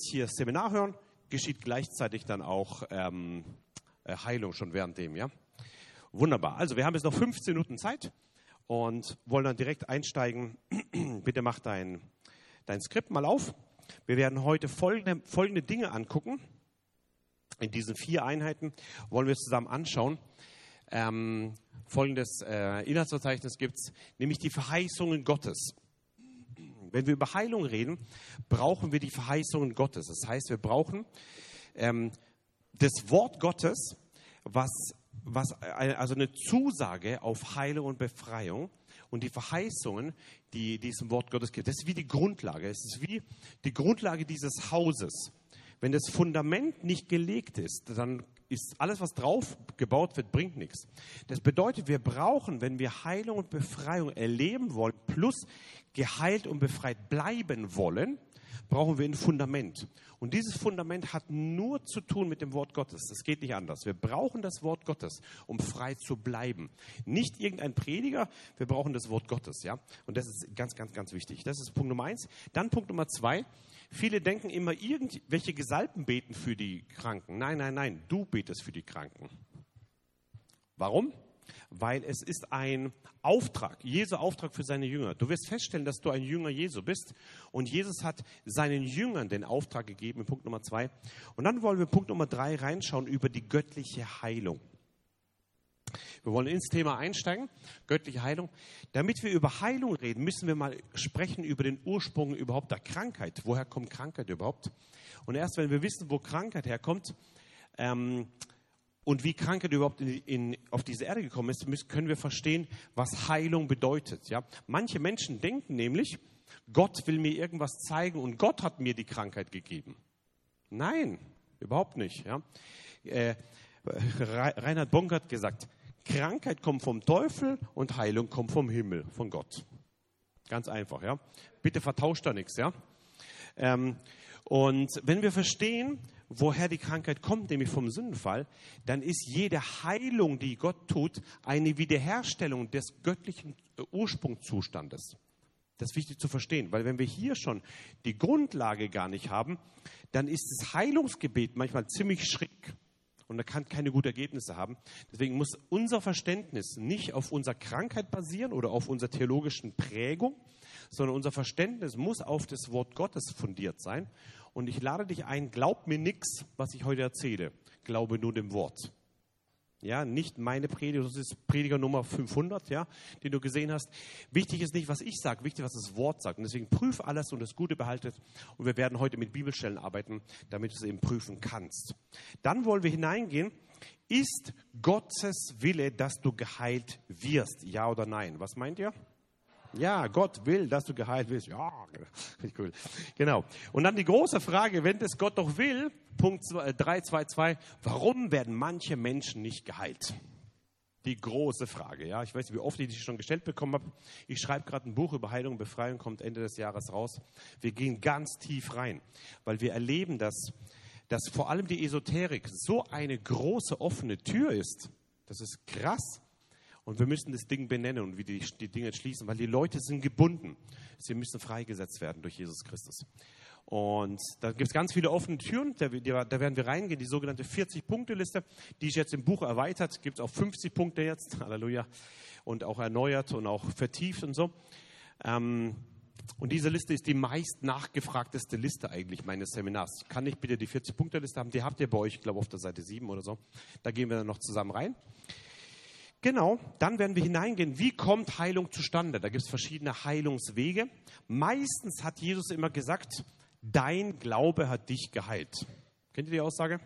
hier Seminar hören, geschieht gleichzeitig dann auch Heilung schon während dem, ja. Wunderbar. Also wir haben jetzt noch 15 Minuten Zeit und wollen dann direkt einsteigen. Bitte mach dein Skript mal auf. Wir werden heute folgende Dinge angucken. In diesen 4 Einheiten wollen wir es zusammen anschauen. Folgendes Inhaltsverzeichnis gibt es, nämlich die Verheißungen Gottes. Wenn wir über Heilung reden, brauchen wir die Verheißungen Gottes. Das heißt, wir brauchen das Wort Gottes, also eine Zusage auf Heilung und Befreiung. Und die Verheißungen, die diesem Wort Gottes gibt, das ist wie die Grundlage. Es ist wie die Grundlage dieses Hauses. Wenn das Fundament nicht gelegt ist, dann ist alles, was drauf gebaut wird, bringt nichts. Das bedeutet, wir brauchen, wenn wir Heilung und Befreiung erleben wollen, plus geheilt und befreit bleiben wollen, brauchen wir ein Fundament. Und dieses Fundament hat nur zu tun mit dem Wort Gottes. Das geht nicht anders. Wir brauchen das Wort Gottes, um frei zu bleiben. Nicht irgendein Prediger, wir brauchen das Wort Gottes. Ja? Und das ist ganz, ganz, ganz wichtig. Das ist Punkt Nummer 1. Dann Punkt Nummer 2. Viele denken immer, irgendwelche Gesalbten beten für die Kranken. Nein, nein, nein, du betest für die Kranken. Warum? Weil es ist ein Auftrag, Jesu Auftrag für seine Jünger. Du wirst feststellen, dass du ein Jünger Jesu bist. Und Jesus hat seinen Jüngern den Auftrag gegeben, in Punkt Nummer 2. Und dann wollen wir Punkt Nummer 3 reinschauen über die göttliche Heilung. Wir wollen ins Thema einsteigen, göttliche Heilung. Damit wir über Heilung reden, müssen wir mal sprechen über den Ursprung überhaupt der Krankheit. Woher kommt Krankheit überhaupt? Und erst wenn wir wissen, wo Krankheit herkommt und wie Krankheit überhaupt auf diese Erde gekommen ist, können wir verstehen, was Heilung bedeutet. Ja? Manche Menschen denken nämlich, Gott will mir irgendwas zeigen und Gott hat mir die Krankheit gegeben. Nein, überhaupt nicht. Ja? Reinhard Bonk hat gesagt, Krankheit kommt vom Teufel und Heilung kommt vom Himmel, von Gott. Ganz einfach, ja. Bitte vertauscht da nichts, ja. Und wenn wir verstehen, woher die Krankheit kommt, nämlich vom Sündenfall, dann ist jede Heilung, die Gott tut, eine Wiederherstellung des göttlichen Ursprungszustandes. Das ist wichtig zu verstehen, weil wenn wir hier schon die Grundlage gar nicht haben, dann ist das Heilungsgebet manchmal ziemlich schräg. Und er kann keine guten Ergebnisse haben. Deswegen muss unser Verständnis nicht auf unserer Krankheit basieren oder auf unserer theologischen Prägung, sondern unser Verständnis muss auf das Wort Gottes fundiert sein. Und ich lade dich ein, glaub mir nichts, was ich heute erzähle. Glaube nur dem Wort. Ja, nicht meine Predigt, das ist Prediger Nummer 500, ja, den du gesehen hast. Wichtig ist nicht, was ich sage, wichtig, was das Wort sagt. Und deswegen prüf alles und das Gute behaltet. Und wir werden heute mit Bibelstellen arbeiten, damit du es eben prüfen kannst. Dann wollen wir hineingehen. Ist Gottes Wille, dass du geheilt wirst? Ja oder nein? Was meint ihr? Ja, Gott will, dass du geheilt wirst. Ja, cool. Genau. Und dann die große Frage, wenn das Gott doch will, Punkt 3.2.2, warum werden manche Menschen nicht geheilt? Die große Frage, ja. Ich weiß nicht, wie oft ich die schon gestellt bekommen habe. Ich schreibe gerade ein Buch über Heilung und Befreiung, kommt Ende des Jahres raus. Wir gehen ganz tief rein, weil wir erleben, dass vor allem die Esoterik so eine große offene Tür ist. Das ist krass. Und wir müssen das Ding benennen und wie die Dinge schließen, weil die Leute sind gebunden. Sie müssen freigesetzt werden durch Jesus Christus. Und da gibt es ganz viele offene Türen, da werden wir reingehen, die sogenannte 40-Punkte-Liste, die ist jetzt im Buch erweitert, gibt es auch 50 Punkte jetzt, Halleluja, und auch erneuert und auch vertieft und so. Und diese Liste ist die meist nachgefragteste Liste eigentlich meines Seminars. Kann ich bitte die 40-Punkte-Liste haben? Die habt ihr bei euch, ich glaube, auf der Seite 7 oder so. Da gehen wir dann noch zusammen rein. Genau, dann werden wir hineingehen, wie kommt Heilung zustande? Da gibt es verschiedene Heilungswege. Meistens hat Jesus immer gesagt, dein Glaube hat dich geheilt. Kennt ihr die Aussage?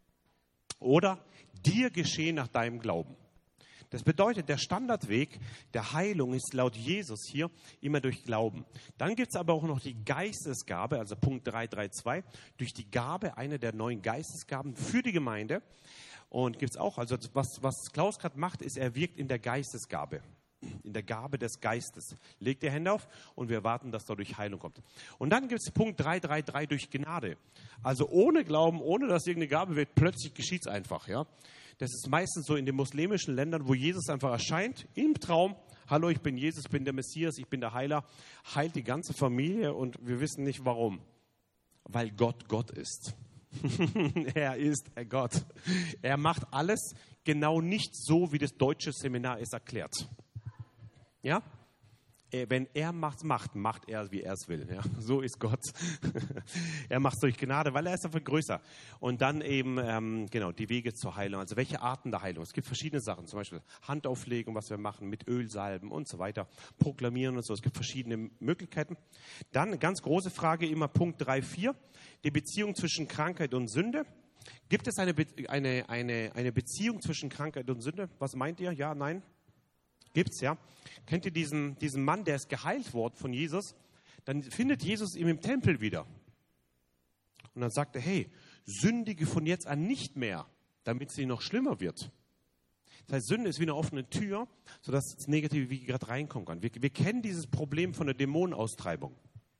Oder dir geschehen nach deinem Glauben. Das bedeutet, der Standardweg der Heilung ist laut Jesus hier immer durch Glauben. Dann gibt es aber auch noch die Geistesgabe, also Punkt 3.3.2, durch die Gabe, eine der 9 Geistesgaben für die Gemeinde. Und gibt es auch, also was Klaus gerade macht, ist, er wirkt in der Geistesgabe, in der Gabe des Geistes. Legt die Hände auf und wir erwarten, dass dadurch Heilung kommt. Und dann gibt es Punkt 3.3.3 durch Gnade. Also ohne Glauben, ohne dass irgendeine Gabe wird, plötzlich geschieht es einfach. Ja? Das ist meistens so in den muslimischen Ländern, wo Jesus einfach erscheint, im Traum. Hallo, ich bin Jesus, ich bin der Messias, ich bin der Heiler. Heilt die ganze Familie und wir wissen nicht warum. Weil Gott Gott ist. Er ist Gott. Er macht alles genau nicht so, wie das deutsche Seminar es erklärt. Ja? Wenn er macht er, wie er es will. Ja? So ist Gott. Er macht es durch Gnade, weil er ist einfach größer. Und dann eben, die Wege zur Heilung. Also welche Arten der Heilung? Es gibt verschiedene Sachen, zum Beispiel Handauflegung, was wir machen, mit Ölsalben und so weiter, proklamieren und so. Es gibt verschiedene Möglichkeiten. Dann eine ganz große Frage, immer Punkt 3, 4, die Beziehung zwischen Krankheit und Sünde. Gibt es eine Beziehung zwischen Krankheit und Sünde? Was meint ihr? Ja, nein? Gibt's, ja. Kennt ihr diesen Mann, der ist geheilt worden von Jesus? Dann findet Jesus ihn im Tempel wieder. Und dann sagt er, hey, sündige von jetzt an nicht mehr, damit sie noch schlimmer wird. Das heißt, Sünde ist wie eine offene Tür, sodass das Negative wie gerade reinkommen kann. Wir kennen dieses Problem von der Dämonenaustreibung.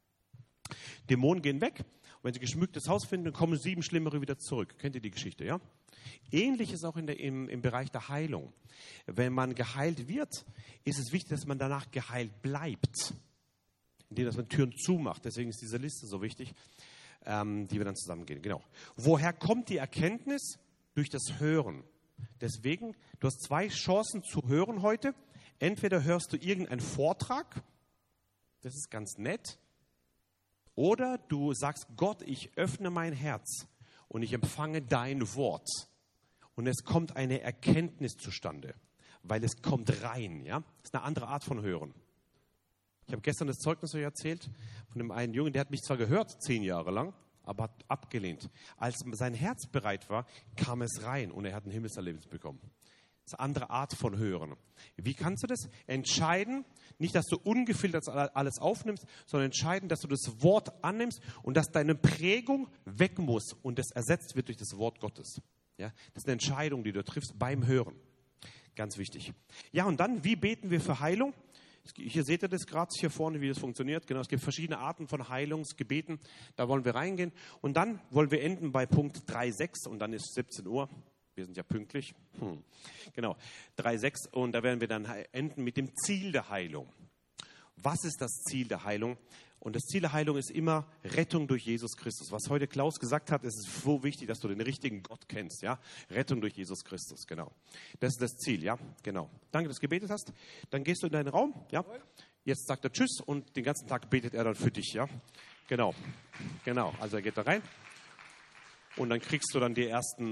Dämonen gehen weg, und wenn sie geschmücktes Haus finden, dann kommen 7 Schlimmere wieder zurück. Kennt ihr die Geschichte, ja? Ähnlich ist auch im Bereich der Heilung. Wenn man geheilt wird, ist es wichtig, dass man danach geheilt bleibt, indem dass man Türen zumacht. Deswegen ist diese Liste so wichtig, die wir dann zusammengehen. Genau. Woher kommt die Erkenntnis? Durch das Hören. Deswegen, du hast 2 Chancen zu hören heute. Entweder hörst du irgendeinen Vortrag, das ist ganz nett, oder du sagst, Gott, ich öffne mein Herz und ich empfange dein Wort. Und es kommt eine Erkenntnis zustande, weil es kommt rein. Ja? Das ist eine andere Art von Hören. Ich habe gestern das Zeugnis euch erzählt von dem einen Jungen, der hat mich zwar gehört 10 Jahre lang, aber hat abgelehnt. Als sein Herz bereit war, kam es rein und er hat ein Himmelserlebnis bekommen. Das ist eine andere Art von Hören. Wie kannst du das entscheiden? Nicht, dass du ungefiltert alles aufnimmst, sondern entscheiden, dass du das Wort annimmst und dass deine Prägung weg muss und es ersetzt wird durch das Wort Gottes. Ja, das ist eine Entscheidung, die du triffst beim Hören. Ganz wichtig. Ja, und dann, wie beten wir für Heilung? Hier seht ihr das gerade hier vorne, wie das funktioniert. Genau, es gibt verschiedene Arten von Heilungsgebeten. Da wollen wir reingehen. Und dann wollen wir enden bei Punkt 3,6 und dann ist 17 Uhr. Wir sind ja pünktlich. Genau, 3,6 und da werden wir dann enden mit dem Ziel der Heilung. Was ist das Ziel der Heilung? Und das Ziel der Heilung ist immer Rettung durch Jesus Christus. Was heute Klaus gesagt hat, ist es so wichtig, dass du den richtigen Gott kennst. Ja? Rettung durch Jesus Christus, genau. Das ist das Ziel, ja, genau. Danke, dass du gebetet hast. Dann gehst du in deinen Raum, ja. Jetzt sagt er Tschüss und den ganzen Tag betet er dann für dich, ja. Genau, also er geht da rein und dann kriegst du dann den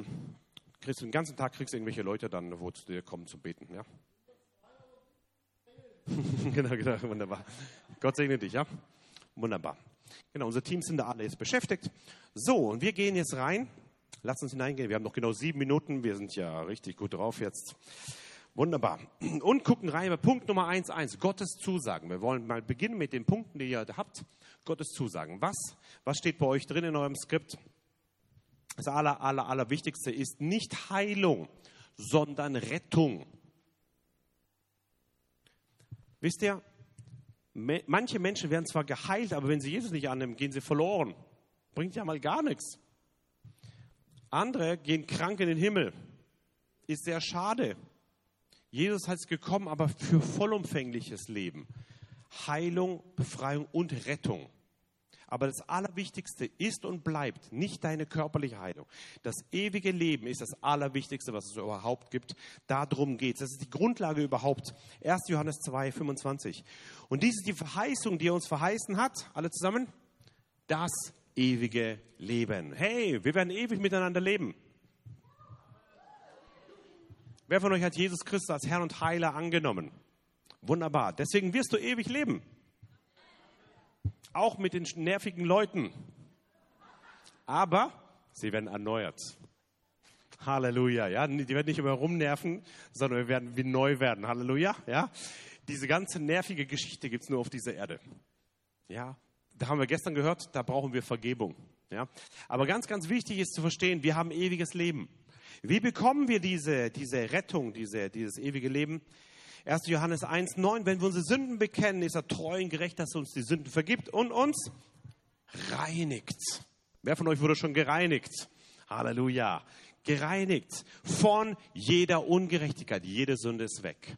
ganzen Tag kriegst du irgendwelche Leute dann, wo zu dir kommen zum Beten, ja. Genau, wunderbar. Gott segne dich, ja. Wunderbar. Genau, unsere Teams sind da alle jetzt beschäftigt. So, und wir gehen jetzt rein. Lass uns hineingehen. Wir haben noch genau 7 Minuten. Wir sind ja richtig gut drauf jetzt. Wunderbar. Und gucken rein bei Punkt Nummer 1.1. Gottes Zusagen. Wir wollen mal beginnen mit den Punkten, die ihr habt. Gottes Zusagen. Was steht bei euch drin in eurem Skript? Das Allerwichtigste ist nicht Heilung, sondern Rettung. Wisst ihr, manche Menschen werden zwar geheilt, aber wenn sie Jesus nicht annehmen, gehen sie verloren. Bringt ja mal gar nichts. Andere gehen krank in den Himmel. Ist sehr schade. Jesus ist gekommen, aber für vollumfängliches Leben. Heilung, Befreiung und Rettung. Aber das Allerwichtigste ist und bleibt nicht deine körperliche Heilung. Das ewige Leben ist das Allerwichtigste, was es überhaupt gibt. Darum geht es. Das ist die Grundlage überhaupt. 1. Johannes 2, 25. Und dies ist die Verheißung, die er uns verheißen hat. Alle zusammen? Das ewige Leben. Hey, wir werden ewig miteinander leben. Wer von euch hat Jesus Christus als Herrn und Heiler angenommen? Wunderbar. Deswegen wirst du ewig leben. Auch mit den nervigen Leuten. Aber sie werden erneuert. Halleluja. Ja? Die werden nicht immer rumnerven, sondern wir werden wie neu werden. Halleluja. Ja? Diese ganze nervige Geschichte gibt es nur auf dieser Erde. Ja? Da haben wir gestern gehört, da brauchen wir Vergebung. Ja? Aber ganz, ganz wichtig ist zu verstehen, wir haben ewiges Leben. Wie bekommen wir diese Rettung, dieses ewige Leben? 1. Johannes 1,9, wenn wir unsere Sünden bekennen, ist er treu und gerecht, dass er uns die Sünden vergibt und uns reinigt. Wer von euch wurde schon gereinigt? Halleluja. Gereinigt von jeder Ungerechtigkeit. Jede Sünde ist weg.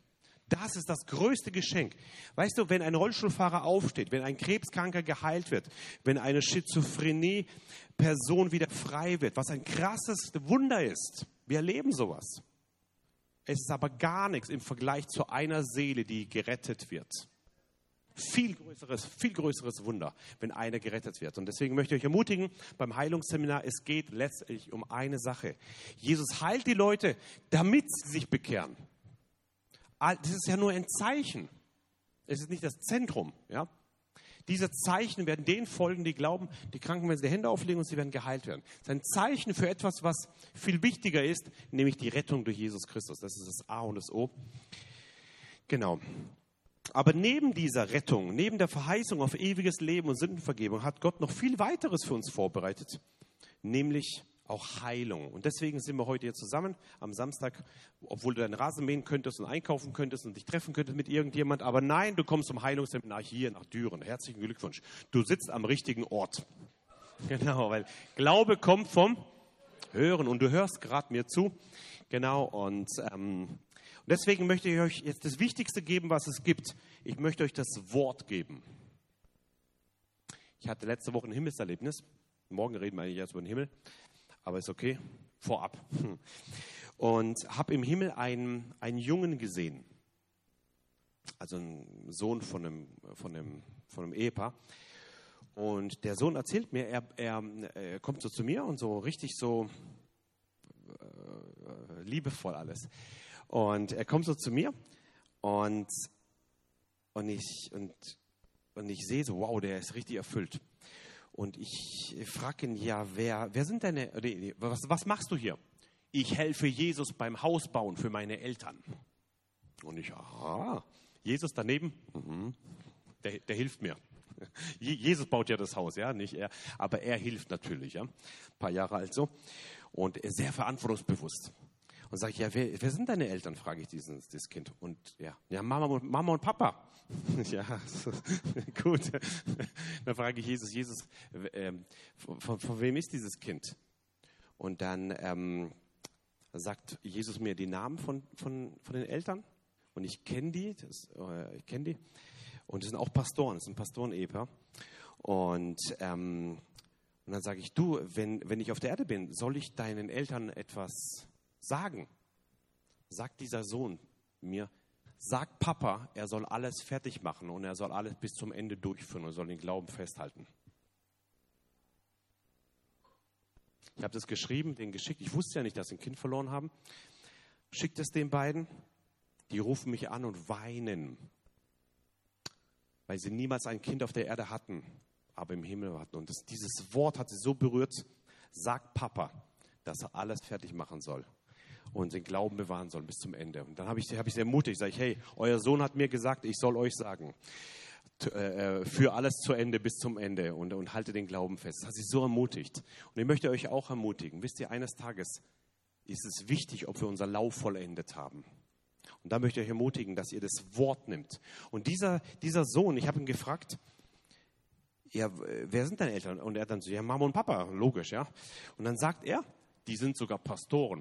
Das ist das größte Geschenk. Weißt du, wenn ein Rollstuhlfahrer aufsteht, wenn ein Krebskranker geheilt wird, wenn eine Schizophrenie-Person wieder frei wird, was ein krasses Wunder ist. Wir erleben sowas. Es ist aber gar nichts im Vergleich zu einer Seele, die gerettet wird. Viel größeres Wunder, wenn einer gerettet wird. Und deswegen möchte ich euch ermutigen, beim Heilungsseminar, es geht letztlich um eine Sache. Jesus heilt die Leute, damit sie sich bekehren. Das ist ja nur ein Zeichen. Es ist nicht das Zentrum. Ja? Diese Zeichen werden denen folgen, die glauben, die Kranken werden die Hände auflegen und sie werden geheilt werden. Es ist ein Zeichen für etwas, was viel wichtiger ist, nämlich die Rettung durch Jesus Christus. Das ist das A und das O. Genau. Aber neben dieser Rettung, neben der Verheißung auf ewiges Leben und Sündenvergebung, hat Gott noch viel weiteres für uns vorbereitet, nämlich auch Heilung. Und deswegen sind wir heute hier zusammen am Samstag, obwohl du deinen Rasen mähen könntest und einkaufen könntest und dich treffen könntest mit irgendjemand. Aber nein, du kommst zum Heilungsseminar hier nach Düren. Herzlichen Glückwunsch. Du sitzt am richtigen Ort. Genau, weil Glaube kommt vom Hören und du hörst gerade mir zu. Genau, und deswegen möchte ich euch jetzt das Wichtigste geben, was es gibt. Ich möchte euch das Wort geben. Ich hatte letzte Woche ein Himmelserlebnis. Morgen reden wir eigentlich erst über den Himmel. Aber ist okay, vorab. Und habe im Himmel einen Jungen gesehen. Also einen Sohn von einem Ehepaar. Und der Sohn erzählt mir, er kommt so zu mir und so richtig so liebevoll alles. Und er kommt so zu mir und ich sehe so, wow, der ist richtig erfüllt. Und ich frage ihn, ja, wer sind deine, was machst du hier? Ich helfe Jesus beim Hausbauen für meine Eltern. Und ich, aha, Jesus daneben, der hilft mir. Jesus baut ja das Haus, ja, nicht er, aber er hilft natürlich, ja, ein paar Jahre alt so. Und er ist sehr verantwortungsbewusst. Und sage ich, ja, wer sind deine Eltern, frage ich das Kind. Und ja, Mama und Papa. Ja, gut. Dann frage ich Jesus, von wem ist dieses Kind? Und dann sagt Jesus mir die Namen von den Eltern. Und ich kenne die. Und das sind auch Pastoren, das sind Pastoren-Ehepaar. Und dann sage ich, du, wenn ich auf der Erde bin, soll ich deinen Eltern etwas sagen? Sagt dieser Sohn mir, sagt Papa, er soll alles fertig machen und er soll alles bis zum Ende durchführen und soll den Glauben festhalten. Ich habe das geschrieben, den geschickt. Ich wusste ja nicht, dass sie ein Kind verloren haben. Schickt es den beiden. Die rufen mich an und weinen, weil sie niemals ein Kind auf der Erde hatten, aber im Himmel hatten. Und dieses Wort hat sie so berührt, sagt Papa, dass er alles fertig machen soll und den Glauben bewahren soll bis zum Ende. Und dann habe ich sie ermutigt, sage ich, hey, euer Sohn hat mir gesagt, ich soll euch sagen, für alles zu Ende bis zum Ende und halte den Glauben fest. Das hat sie so ermutigt. Und ich möchte euch auch ermutigen, wisst ihr, eines Tages ist es wichtig, ob wir unser Lauf vollendet haben. Und da möchte ich euch ermutigen, dass ihr das Wort nimmt. Und dieser Sohn, ich habe ihn gefragt, ja, wer sind deine Eltern? Und er dann so, ja, Mama und Papa, logisch, ja. Und dann sagt er, die sind sogar Pastoren.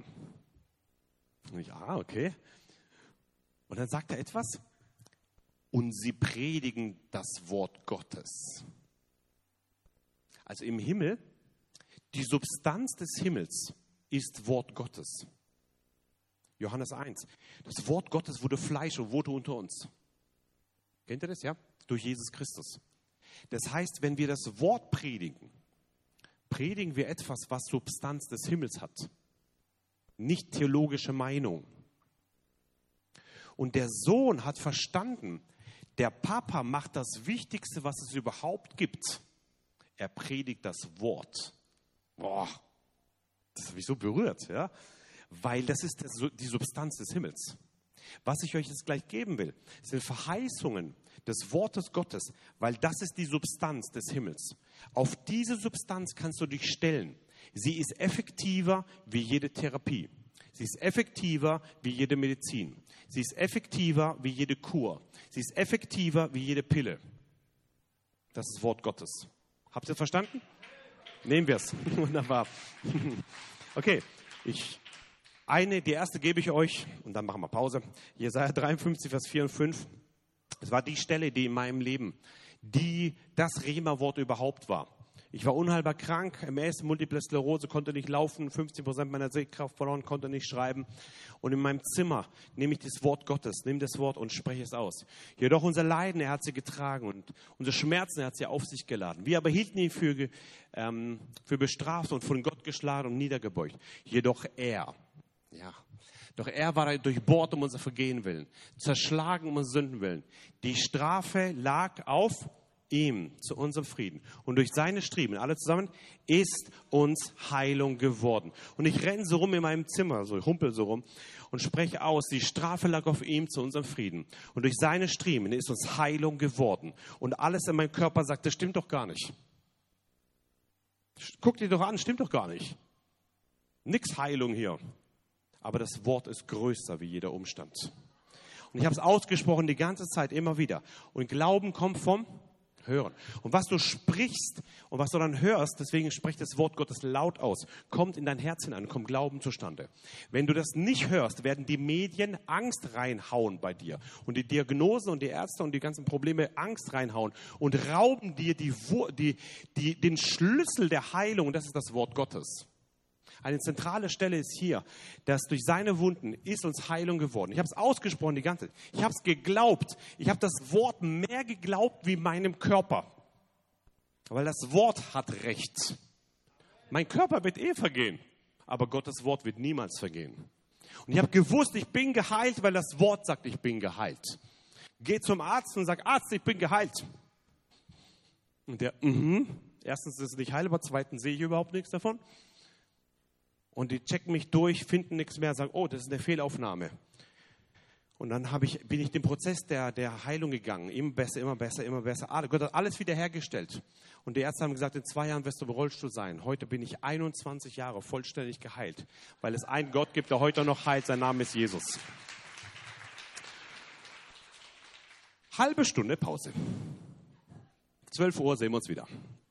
Und ich, okay. Und dann sagt er etwas, und sie predigen das Wort Gottes. Also im Himmel, die Substanz des Himmels ist Wort Gottes. Johannes 1. Das Wort Gottes wurde Fleisch und wurde unter uns. Kennt ihr das, ja? Durch Jesus Christus. Das heißt, wenn wir das Wort predigen, predigen wir etwas, was Substanz des Himmels hat. Nicht theologische Meinung. Und der Sohn hat verstanden, der Papa macht das Wichtigste, was es überhaupt gibt. Er predigt das Wort. Boah, das hat mich so berührt, ja? Weil das ist die Substanz des Himmels. Was ich euch jetzt gleich geben will, sind Verheißungen des Wortes Gottes, weil das ist die Substanz des Himmels. Auf diese Substanz kannst du dich stellen. Sie ist effektiver wie jede Therapie. Sie ist effektiver wie jede Medizin. Sie ist effektiver wie jede Kur. Sie ist effektiver wie jede Pille. Das ist das Wort Gottes. Habt ihr verstanden? Nehmen wir es. Wunderbar. Okay, ich Die erste gebe ich euch und dann machen wir Pause. Jesaja 53, Vers 4 und 5. Es war die Stelle, die in meinem Leben, die das Rema-Wort überhaupt war. Ich war unheilbar krank, MS, Multiple Sklerose, konnte nicht laufen, 50% meiner Sehkraft verloren, konnte nicht schreiben. Und in meinem Zimmer nehme ich das Wort Gottes, nehme das Wort und spreche es aus. Jedoch unser Leiden, er hat sie getragen und unsere Schmerzen, er hat sie auf sich geladen. Wir aber hielten ihn für bestraft und von Gott geschlagen und niedergebeugt. Jedoch Doch er war durchbohrt um unser Vergehen willen, zerschlagen um unsere Sünden willen. Die Strafe lag auf ihm zu unserem Frieden. Und durch seine Striemen, alle zusammen, ist uns Heilung geworden. Und ich renne so rum in meinem Zimmer, so ich humpel so rum und spreche aus, die Strafe lag auf ihm zu unserem Frieden. Und durch seine Striemen ist uns Heilung geworden. Und alles in meinem Körper sagt, das stimmt doch gar nicht. Guck dir doch an, stimmt doch gar nicht. Nix Heilung hier. Aber das Wort ist größer wie jeder Umstand. Und ich habe es ausgesprochen die ganze Zeit immer wieder. Und Glauben kommt vom Hören. Und was du sprichst und was du dann hörst, deswegen spricht das Wort Gottes laut aus, kommt in dein Herz hinein, kommt Glauben zustande. Wenn du das nicht hörst, werden die Medien Angst reinhauen bei dir. Und die Diagnosen und die Ärzte und die ganzen Probleme Angst reinhauen und rauben dir den Schlüssel der Heilung. Und das ist das Wort Gottes. Eine zentrale Stelle ist hier, dass durch seine Wunden ist uns Heilung geworden. Ich habe es ausgesprochen die ganze Zeit. Ich habe es geglaubt. Ich habe das Wort mehr geglaubt wie meinem Körper. Weil das Wort hat Recht. Mein Körper wird vergehen, aber Gottes Wort wird niemals vergehen. Und ich habe gewusst, ich bin geheilt, weil das Wort sagt, ich bin geheilt. Geh zum Arzt und sag, Arzt, ich bin geheilt. Und der, erstens ist es nicht heilbar, zweitens sehe ich überhaupt nichts davon. Und die checken mich durch, finden nichts mehr, sagen, oh, das ist eine Fehlaufnahme. Und dann bin ich den Prozess der Heilung gegangen. Immer besser, immer besser, immer besser. Gott hat alles wiederhergestellt. Und die Ärzte haben gesagt, in 2 Jahren wirst du im Rollstuhl sein. Heute bin ich 21 Jahre vollständig geheilt. Weil es einen Gott gibt, der heute noch heilt. Sein Name ist Jesus. Halbe Stunde Pause. 12 Uhr sehen wir uns wieder.